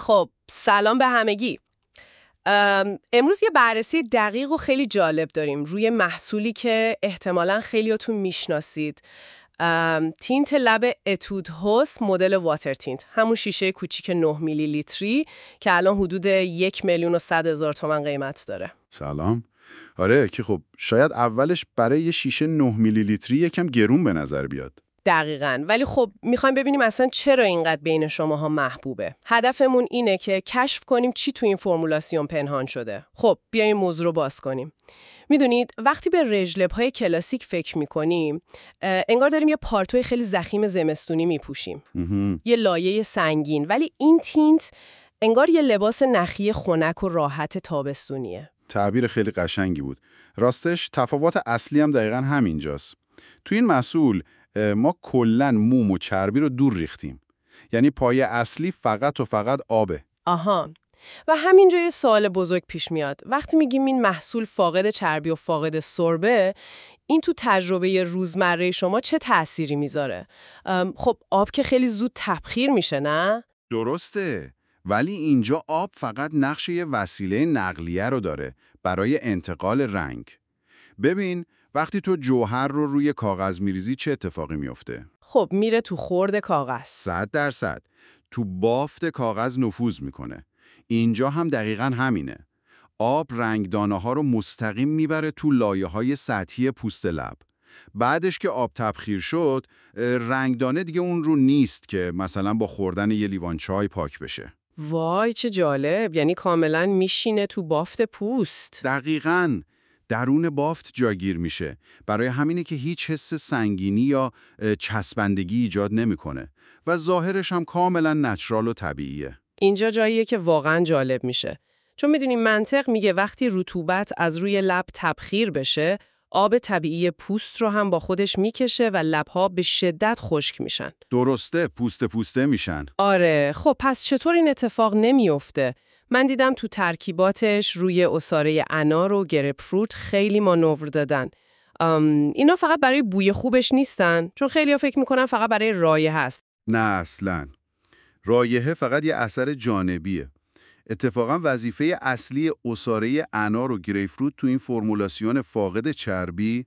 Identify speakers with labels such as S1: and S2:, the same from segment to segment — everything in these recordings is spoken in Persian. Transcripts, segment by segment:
S1: خب سلام به همگی. امروز یه بررسی دقیق و خیلی جالب داریم روی محصولی که احتمالاً خیلیاتون میشناسید. تینت لب اتود هوس مدل واتر تینت، همون شیشه کوچیک 9 میلی لیتری که الان حدود 1,100,000 تومان قیمت داره.
S2: سلام. آره که خب شاید اولش برای یه شیشه 9 میلی لیتری یکم گرون به نظر بیاد.
S1: دقیقاً، ولی خب میخوایم ببینیم اصلا چرا اینقدر بین شماها محبوبه. هدفمون اینه که کشف کنیم چی تو این فرمولاسیون پنهان شده. خب بیایم موضوع رو باز کنیم. میدونید وقتی به رژلب‌های کلاسیک فکر میکنیم انگار داریم یه پارتوی خیلی ضخیم زمستونی میپوشیم. یه لایه سنگین، ولی این تینت انگار یه لباس نخی خنک و راحت تابستونیه.
S2: تعبیر خیلی قشنگی بود. راستش تفاوت اصلی هم دقیقاً همینجاست. تو این محصول ما کلاً موم و چربی رو دور ریختیم. یعنی پایه اصلی فقط و فقط آبه.
S1: آها. و همینجا یه سوال بزرگ پیش میاد. وقتی میگیم این محصول فاقد چربی و فاقد سربه، این تو تجربه روزمره شما چه تأثیری میذاره؟ خب آب که خیلی زود تبخیر میشه، نه؟
S2: درسته. ولی اینجا آب فقط نقش یه وسیله نقلیه رو داره برای انتقال رنگ. ببین وقتی تو جوهر رو روی کاغذ میریزی چه اتفاقی میفته؟
S1: خب میره تو خورد کاغذ.
S2: 100% تو بافت کاغذ نفوذ میکنه. اینجا هم دقیقاً همینه. آب رنگدانه ها رو مستقیم میبره تو لایه های سطحی پوست لب. بعدش که آب تبخیر شد، رنگدانه دیگه اون رو نیست که مثلا با خوردن یه لیوان چای پاک بشه.
S1: وای چه جالب، یعنی کاملا میشینه تو بافت پوست.
S2: دقیقاً درون بافت جاگیر میشه. برای همینه که هیچ حس سنگینی یا چسبندگی ایجاد نمیکنه و ظاهرش هم کاملا نچرال و طبیعیه.
S1: اینجا جاییه که واقعا جالب میشه. چون میدونیم منطق میگه وقتی رطوبت از روی لب تبخیر بشه، آب طبیعی پوست رو هم با خودش میکشه و لبها به شدت خشک میشن.
S2: درسته، پوسته میشن.
S1: آره، خب پس چطور این اتفاق نمیفته؟ من دیدم تو ترکیباتش روی عصاره انار و گرپفروت خیلی مانور دادن. اینا فقط برای بوی خوبش نیستن، چون خیلی‌ها فکر میکنن فقط برای رایحه هست.
S2: نه اصلاً. رایحه فقط یه اثر جانبیه. اتفاقاً وظیفه اصلی عصاره انار و گریپفروت تو این فرمولاسیون فاقد چربی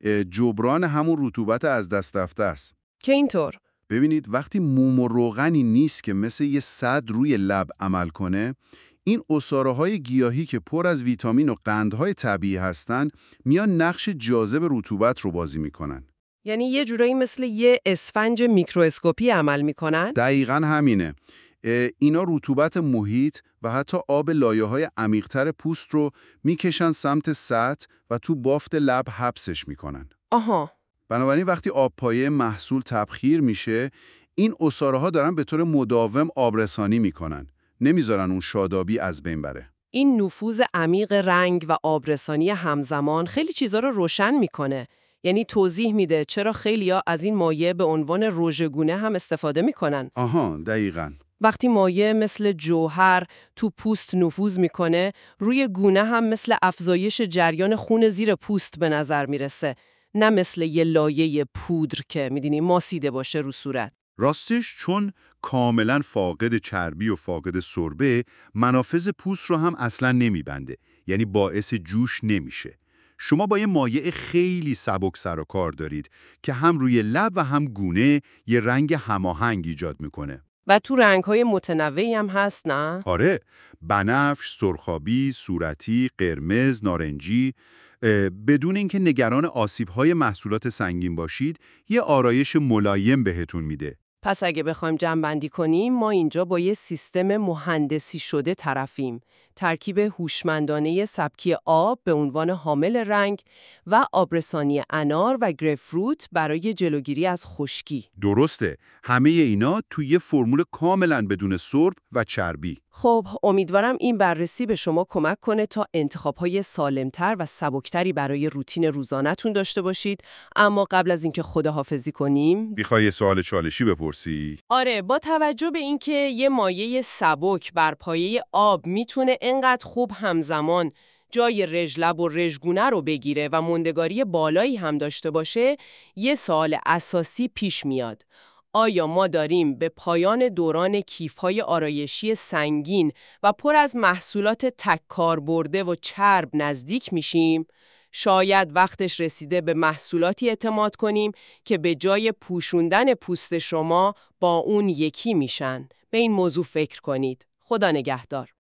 S2: جبران همون رطوبت از دست رفته است.
S1: که اینطور؟
S2: ببینید وقتی موم و روغنی نیست که مثل یه سد روی لب عمل کنه، این عصاره‌های گیاهی که پر از ویتامین و قندهای طبیعی هستن میان نقش جاذب رطوبت رو بازی میکنن.
S1: یعنی یه جورایی مثل یه اسفنج میکرواسکوپی عمل میکنن؟
S2: دقیقاً همینه. اینا رطوبت محیط و حتی آب لایه‌های عمیق‌تر پوست رو میکشن سمت سطح و تو بافت لب حبسش میکنن.
S1: آها.
S2: بنابراین وقتی آب پایه محصول تبخیر میشه، این عصاره‌ها دارن به طور مداوم آبرسانی میکنن. نمیذارن اون شادابی از بین بره.
S1: این نفوذ عمیق رنگ و آبرسانی همزمان خیلی چیزا رو روشن میکنه. یعنی توضیح میده چرا خیلیا از این مایع به عنوان رژگونه هم استفاده میکنن.
S2: آها، دقیقاً.
S1: وقتی مایع مثل جوهر تو پوست نفوذ میکنه، روی گونه هم مثل افزایش جریان خون زیر پوست به نظر میرسه، نه مثل یه لایه پودر که میدونی ماسیده باشه رو صورت.
S2: راستش چون کاملا فاقد چربی و فاقد سربه، منافذ پوست رو هم اصلا نمیبنده. یعنی باعث جوش نمیشه. شما با یه مایع خیلی سبک سر و کار دارید که هم روی لب و هم گونه یه رنگ هماهنگ ایجاد میکنه.
S1: و تو رنگ‌های متنوعی هم هست، نه؟
S2: آره، بنفش، سرخابی، صورتی، قرمز، نارنجی. بدون اینکه نگران آسیب‌های محصولات سنگین باشید، یه آرایش ملایم بهتون میده.
S1: پس اگه بخوایم جمع‌بندی کنیم، ما اینجا با یه سیستم مهندسی شده طرفیم. ترکیب هوشمندانه سبکی آب به عنوان حامل رنگ و آبرسانی انار و گریپفروت برای جلوگیری از خشکی.
S2: درسته. همه اینا توی یه فرمول کاملاً بدون سرب و چربی.
S1: خب، امیدوارم این بررسی به شما کمک کنه تا انتخاب‌های سالمتر و سبکتری برای روتین روزانه‌تون داشته باشید. اما قبل از اینکه خداحافظی کنیم،
S2: می‌خوای یه سوال چالشی بپرسی؟
S1: آره، با توجه به اینکه یه مایع سبک بر پایه آب میتونه انقدر خوب همزمان جای رژلب و رژگونه رو بگیره و موندگاری بالایی هم داشته باشه، یه سوال اساسی پیش میاد. آیا ما داریم به پایان دوران کیف‌های آرایشی سنگین و پر از محصولات تک کاربرده و چرب نزدیک میشیم؟ شاید وقتش رسیده به محصولاتی اعتماد کنیم که به جای پوشوندن پوست شما با اون یکی میشن. به این موضوع فکر کنید. خدا نگهدار.